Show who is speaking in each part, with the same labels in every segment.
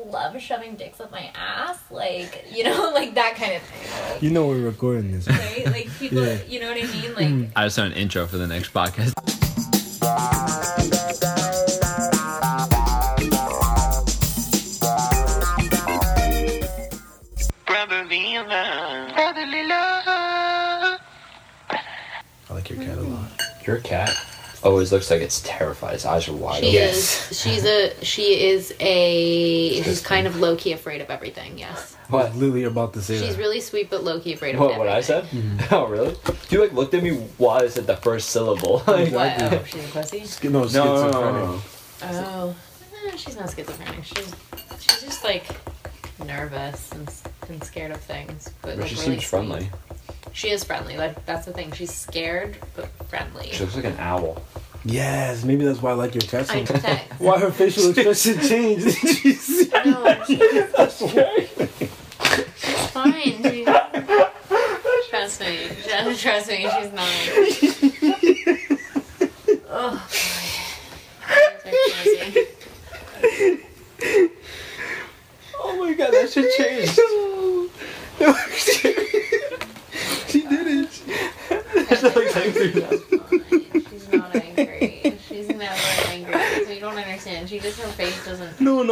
Speaker 1: love shoving dicks up my ass, like, you know, like that kind of thing. Like,
Speaker 2: You know we're recording this.
Speaker 1: right? Like people,
Speaker 2: Yeah.
Speaker 1: you know what I mean? Like,
Speaker 3: I just saw an intro for the next podcast.
Speaker 2: I like your cat a lot.
Speaker 3: Your cat always looks like it's terrified. Its eyes are wide
Speaker 1: she
Speaker 3: open.
Speaker 1: is she's kind of low key afraid of everything. Yes.
Speaker 2: I was literally about to say
Speaker 1: She's
Speaker 2: that.
Speaker 1: really sweet, but low key afraid of
Speaker 3: What
Speaker 1: everything.
Speaker 3: I said? Oh, really? You like looked at me while I said the first syllable. Like,
Speaker 1: What?
Speaker 2: Exactly.
Speaker 1: Oh, she's a pussy.
Speaker 2: No, schizophrenic.
Speaker 3: no.
Speaker 1: Oh, she's not schizophrenic. She's just like nervous and scared of things. But like,
Speaker 3: She
Speaker 1: really
Speaker 3: seems
Speaker 1: sweet.
Speaker 3: friendly.
Speaker 1: She is friendly. Like that's the thing. She's scared but friendly.
Speaker 3: She looks like an owl.
Speaker 2: Yes, maybe that's why I like your cat so
Speaker 1: I
Speaker 2: much.
Speaker 1: protect.
Speaker 2: Why her facial expression changed? Did you see?
Speaker 1: No, she's fine. Trust me. Trust me. She's not. Oh boy.
Speaker 3: Oh my god, that should change.
Speaker 2: She did it.
Speaker 1: She's not angry. She's never angry. So you don't understand. She just, her face doesn't.
Speaker 2: No.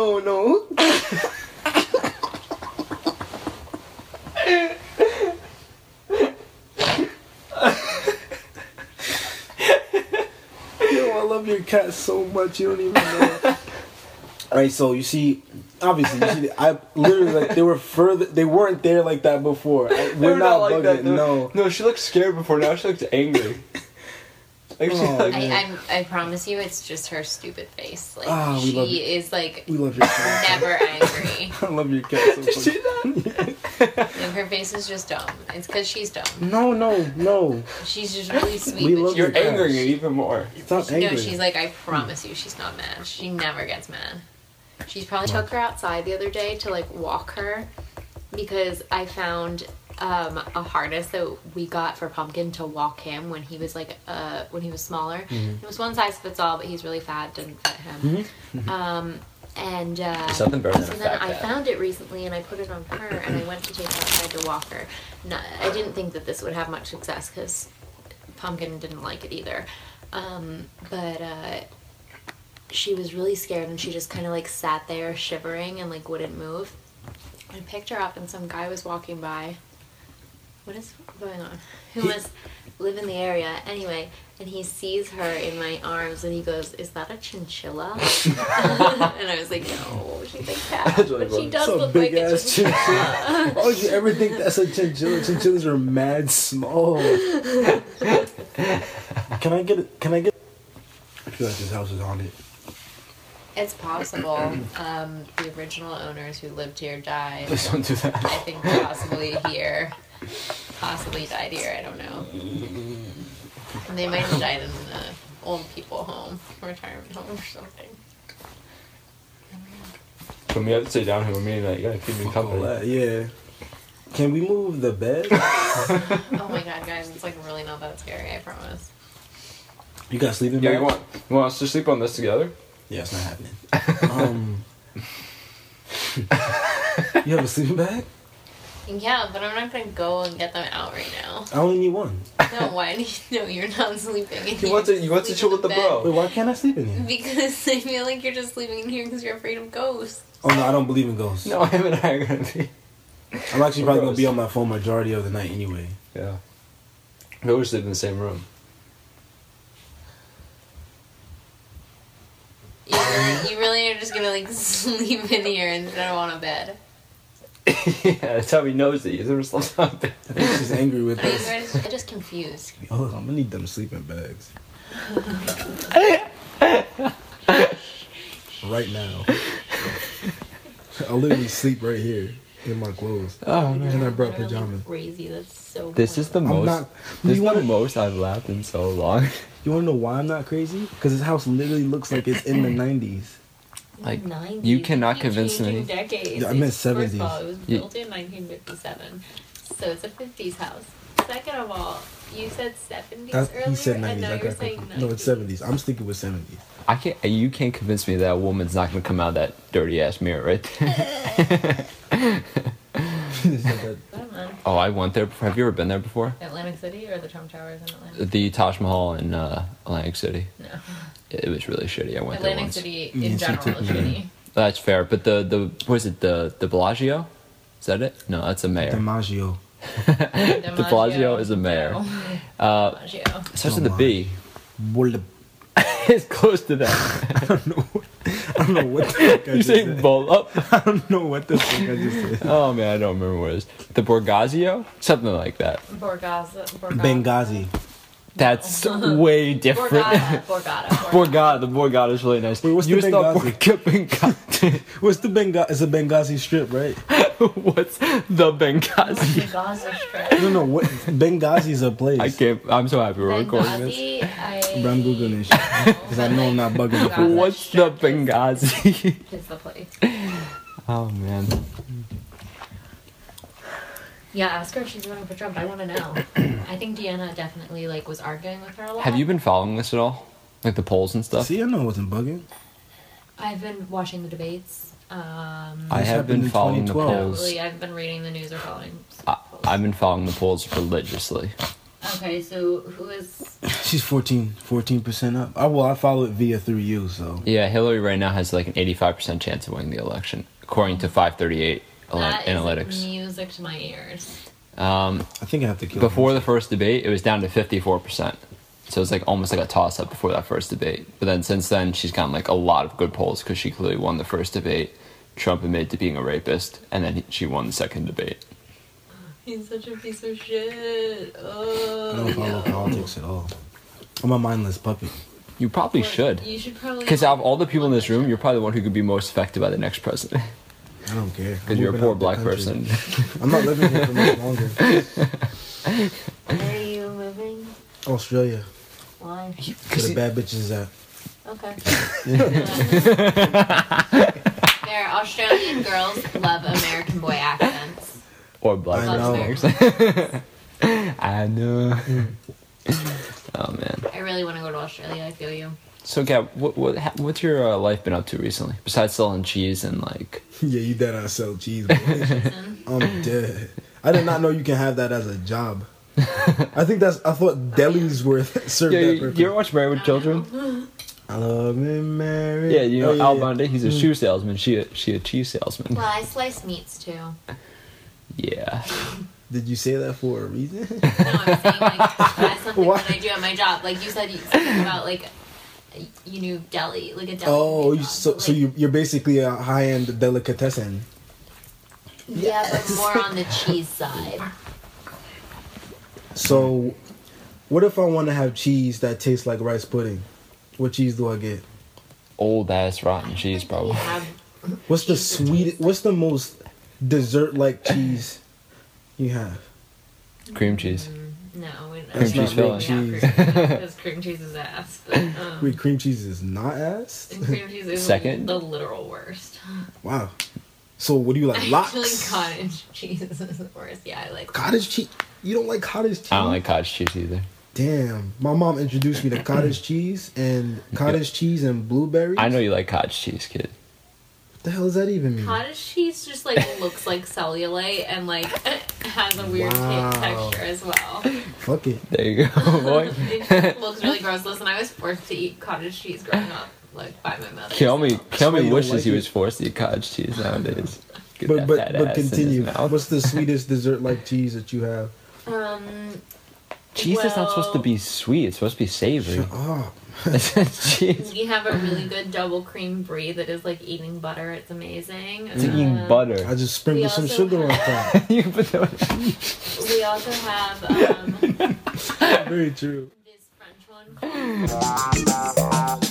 Speaker 2: Yo, I love your cat so much. You don't even know. Alright, so you see, obviously, I literally like they weren't there like that before. We're not like that. No.
Speaker 3: No, she looked scared before. Now she looks angry. Like she
Speaker 2: Oh,
Speaker 3: like,
Speaker 2: man.
Speaker 1: I promise you, it's just her stupid face. Like
Speaker 2: We love
Speaker 1: she is like
Speaker 2: We love your cat.
Speaker 1: never angry.
Speaker 2: I love your cat so much.
Speaker 3: see that?
Speaker 1: Like, her face is just dumb. It's because she's dumb.
Speaker 2: No.
Speaker 1: She's just really sweet.
Speaker 2: We
Speaker 1: but
Speaker 2: love
Speaker 1: she's
Speaker 3: You're
Speaker 2: your cat.
Speaker 3: angering it even more.
Speaker 2: Stop angry.
Speaker 1: No, she's like, I promise you, she's not mad. She never gets mad. She's probably took her outside the other day to like walk her because I found a harness that we got for Pumpkin to walk him when he was like when he was smaller. It was one size fits all, but he's really fat, didn't fit him. And
Speaker 3: Something better than
Speaker 1: so
Speaker 3: a
Speaker 1: then
Speaker 3: fat
Speaker 1: I
Speaker 3: cat.
Speaker 1: found it recently and I put it on her and I went to take her outside to walk her. No, I didn't think that this would have much success because Pumpkin didn't like it either. But she was really scared and she just kind of like sat there shivering and like wouldn't move. I picked her up and some guy was walking by. What is going on? Who must live in the area anyway, and he sees her in my arms and he goes, "Is that a chinchilla?" And I was like, "No, she's a cat,
Speaker 3: That's really
Speaker 1: but she
Speaker 3: funny.
Speaker 1: does
Speaker 2: It's a
Speaker 1: look like
Speaker 2: big
Speaker 1: a
Speaker 2: ass
Speaker 1: chinchilla."
Speaker 2: chinchilla. Why would you ever think that's a chinchilla? Chinchillas are mad small. Can I get? I feel like this house is haunted.
Speaker 1: It's possible. The original owners who lived here died.
Speaker 3: Please don't do that.
Speaker 1: I think possibly died here. I don't know. They might have died in the old people home, retirement home, or something.
Speaker 3: When we have to stay down here, you gotta keep me
Speaker 2: All
Speaker 3: company.
Speaker 2: that, yeah. Can we move the bed?
Speaker 1: Oh my god, guys, it's like really not that scary. I promise.
Speaker 2: You got sleeping
Speaker 3: Yeah,
Speaker 2: bag?
Speaker 3: you want us to sleep on this together?
Speaker 2: Yeah, it's not happening. You have a sleeping bag?
Speaker 1: Yeah, but I'm not gonna go and get them out right now.
Speaker 2: I only need one.
Speaker 1: No, why? No, you're not sleeping in
Speaker 3: You
Speaker 1: here.
Speaker 3: want to
Speaker 1: Sleep
Speaker 3: chill
Speaker 1: in
Speaker 3: with the
Speaker 1: bed.
Speaker 3: bro.
Speaker 2: Wait, why can't I sleep in here?
Speaker 1: Because I feel like you're just sleeping in here because you're afraid of ghosts.
Speaker 2: Oh no, I don't believe in ghosts.
Speaker 3: No, him and I are gonna be.
Speaker 2: I'm actually probably gonna be
Speaker 3: Gross.
Speaker 2: on my phone majority of the night anyway.
Speaker 3: Yeah. We always live in the same room.
Speaker 1: You really are just gonna like sleep in here instead of on a bed.
Speaker 3: Yeah, that's how he knows that you're slept on bed.
Speaker 2: I think she's angry with
Speaker 1: Are you
Speaker 2: us.
Speaker 1: guys just confused?
Speaker 2: Oh, I'm gonna need them sleeping bags. Right now. I'll literally sleep right here in my clothes.
Speaker 3: Oh
Speaker 2: And I brought
Speaker 1: Literally
Speaker 2: pajamas.
Speaker 1: Crazy. That's so.
Speaker 3: This is the
Speaker 2: I'm
Speaker 3: most.
Speaker 2: not.
Speaker 3: This
Speaker 2: You
Speaker 3: is the
Speaker 2: wanna,
Speaker 3: most I've laughed in so long.
Speaker 2: you wanna know why I'm not crazy? Because this house literally looks like it's in the 90s.
Speaker 3: Like,
Speaker 1: 90s.
Speaker 3: you cannot
Speaker 1: keep
Speaker 3: convince
Speaker 1: changing
Speaker 3: me.
Speaker 1: Decades.
Speaker 2: Yeah, I meant
Speaker 1: First of
Speaker 2: 70s.
Speaker 1: all, it was
Speaker 3: You-
Speaker 1: built in 1957, so it's a 50s house. second of all, you said 70s earlier,
Speaker 2: He said 90s.
Speaker 1: and now
Speaker 2: I
Speaker 1: you're
Speaker 2: got
Speaker 1: saying 90s.
Speaker 2: no, it's 70s. I'm sticking with 70s.
Speaker 3: You can't convince me that a woman's not gonna come out of that dirty ass mirror right there.
Speaker 1: Come on.
Speaker 3: Oh, I went there before. Have you ever been there before?
Speaker 1: Atlantic City or the Trump Towers in Atlanta?
Speaker 3: The Taj Mahal in Atlantic City.
Speaker 1: No.
Speaker 3: It was really shitty. I went there
Speaker 1: Atlantic
Speaker 3: once.
Speaker 1: City
Speaker 2: Yeah,
Speaker 1: in
Speaker 2: so
Speaker 1: general is
Speaker 2: too-
Speaker 1: shitty.
Speaker 3: That's fair, but the what is it? The Bellagio? Is that it? No, that's a mayor.
Speaker 2: DiMaggio.
Speaker 3: De Blasio is a mayor.
Speaker 1: No.
Speaker 3: It
Speaker 1: DiMaggio.
Speaker 3: starts with a B.
Speaker 2: Bull-
Speaker 3: It's close to that.
Speaker 2: I don't know. I don't know what the fuck I
Speaker 3: You
Speaker 2: just
Speaker 3: say
Speaker 2: said.
Speaker 3: bull up?
Speaker 2: I don't know what the fuck I just said.
Speaker 3: Oh man, I don't remember what it is. The Borgazio? Something like that.
Speaker 1: Borgazzo.
Speaker 2: Benghazi.
Speaker 3: That's way different.
Speaker 1: Borgata.
Speaker 3: The Borgata is really nice.
Speaker 2: Wait, what's the
Speaker 3: You stop
Speaker 2: Benghazi?
Speaker 3: Benghazi.
Speaker 2: What's the Benghazi? It's a Benghazi strip, right?
Speaker 3: What's the Benghazi?
Speaker 1: Gaza Strip.
Speaker 2: No, what? Benghazi is a place.
Speaker 3: I can't. I'm so happy we're recording this.
Speaker 1: Benghazi,
Speaker 2: But I'm googling this shit because I know I'm not bugging the people.
Speaker 3: What's the Benghazi?
Speaker 1: is the place.
Speaker 3: Oh man.
Speaker 1: Yeah, ask her if she's voting for Trump. I want to know. I think Deanna definitely was arguing with her a lot.
Speaker 3: Have you been following this at all? Like the polls and stuff?
Speaker 2: See, I know I wasn't bugging.
Speaker 1: I've been watching the debates.
Speaker 3: I
Speaker 2: This
Speaker 3: have
Speaker 2: happened
Speaker 3: been
Speaker 2: in
Speaker 3: following the
Speaker 2: 2012.
Speaker 3: polls.
Speaker 1: Probably, I've been reading the news or following.
Speaker 3: I've been following the polls religiously.
Speaker 1: Okay, so who is?
Speaker 2: She's 14% up. I follow it through you, so.
Speaker 3: Yeah, Hillary right now has like an 85% chance of winning the election, according to 538
Speaker 1: That
Speaker 3: analytics.
Speaker 1: is music to my ears.
Speaker 2: I think I have to kill
Speaker 3: Before
Speaker 2: her.
Speaker 3: the first debate, it was down to 54%. So it's like almost like a toss up before that first debate. But then since then, she's gotten like a lot of good polls because she clearly won the first debate. Trump admitted to being a rapist, and then she won the second debate.
Speaker 1: He's such a piece of shit.
Speaker 2: I
Speaker 1: Oh,
Speaker 2: don't follow politics at all. I'm a mindless puppet.
Speaker 3: You probably should.
Speaker 1: You should probably.
Speaker 3: Because out of all the people in this room, you're probably the one who could be most affected by the next president.
Speaker 2: I don't care.
Speaker 3: Because you're a poor black person.
Speaker 2: I'm not living here for much longer.
Speaker 1: Where are you moving?
Speaker 2: Australia.
Speaker 1: Why?
Speaker 2: Where the bad bitches at.
Speaker 1: Okay. There, Australian girls love American boy accents.
Speaker 3: Or black
Speaker 2: I know.
Speaker 3: person. I know. Oh, man.
Speaker 1: I really want to go to Australia. I feel you.
Speaker 3: So, Gab, what's your life been up to recently? Besides selling cheese and, like...
Speaker 2: Yeah, you dead ass sell cheese. Boy. I'm dead. I did not know you can have that as a job. I thought delis were served
Speaker 3: Yeah,
Speaker 2: that purpose.
Speaker 3: you ever watch Married with Children?
Speaker 2: I love him, Mary.
Speaker 3: Yeah, you know
Speaker 2: Oh,
Speaker 3: Al
Speaker 2: yeah.
Speaker 3: Bundy. He's a shoe salesman. She a cheese salesman.
Speaker 1: Well, I slice meats too.
Speaker 3: Yeah.
Speaker 2: Did you say that for a reason?
Speaker 1: No, I'm saying that's something
Speaker 2: Why?
Speaker 1: that I do at my job. Like you said, something about you knew deli, like a deli.
Speaker 2: Oh,
Speaker 1: job.
Speaker 2: so you're basically a high-end delicatessen.
Speaker 1: Yeah, but more on the cheese side.
Speaker 2: So, what if I want to have cheese that tastes like rice pudding? What cheese do I get?
Speaker 3: Old ass rotten cheese,
Speaker 1: We
Speaker 3: probably.
Speaker 1: have
Speaker 2: What's the
Speaker 1: Cheese that
Speaker 2: sweet?
Speaker 1: tastes
Speaker 2: What's the most dessert-like cheese you have?
Speaker 3: Cream cheese.
Speaker 1: no, we don't.
Speaker 2: That's
Speaker 3: Cream cheese filling.
Speaker 2: cheese.
Speaker 1: Because cream cheese is ass. But,
Speaker 2: Wait, cream cheese is not ass?
Speaker 1: and cream cheese is
Speaker 3: Second?
Speaker 1: the literal worst.
Speaker 2: Wow. So what do you like?
Speaker 1: Actually,
Speaker 2: Lox?
Speaker 1: cottage cheese is the worst. Yeah, I like
Speaker 2: Cottage cheese? You don't like cottage cheese?
Speaker 3: I don't like cottage cheese either.
Speaker 2: Damn. My mom introduced me to cottage cheese and blueberries.
Speaker 3: I know you like cottage cheese, kid.
Speaker 2: What the hell does that even mean?
Speaker 1: cottage cheese. Just looks like cellulite and has a weird
Speaker 2: Wow.
Speaker 1: texture as well.
Speaker 2: Fuck it.
Speaker 3: There you go, boy.
Speaker 1: It just looks really gross. Listen, I was forced to eat cottage cheese growing up, by my mother.
Speaker 3: Kelmy
Speaker 2: why you don't
Speaker 3: wishes
Speaker 2: like
Speaker 3: he
Speaker 2: it.
Speaker 3: was forced to eat cottage cheese nowadays. Get
Speaker 2: But
Speaker 3: that fat ass in his
Speaker 2: continue.
Speaker 3: mouth.
Speaker 2: What's the sweetest dessert-like cheese that you have?
Speaker 3: Cheese is not supposed to be sweet. It's supposed to be savory.
Speaker 2: Shut up.
Speaker 3: Cheese.
Speaker 1: We have a really good double cream brie that is like eating butter. It's amazing.
Speaker 3: It's like eating butter.
Speaker 2: I just sprinkled
Speaker 1: We
Speaker 2: some
Speaker 1: also
Speaker 2: sugar on top.
Speaker 3: You can put that on-
Speaker 1: We also have
Speaker 2: Very true.
Speaker 1: this French one called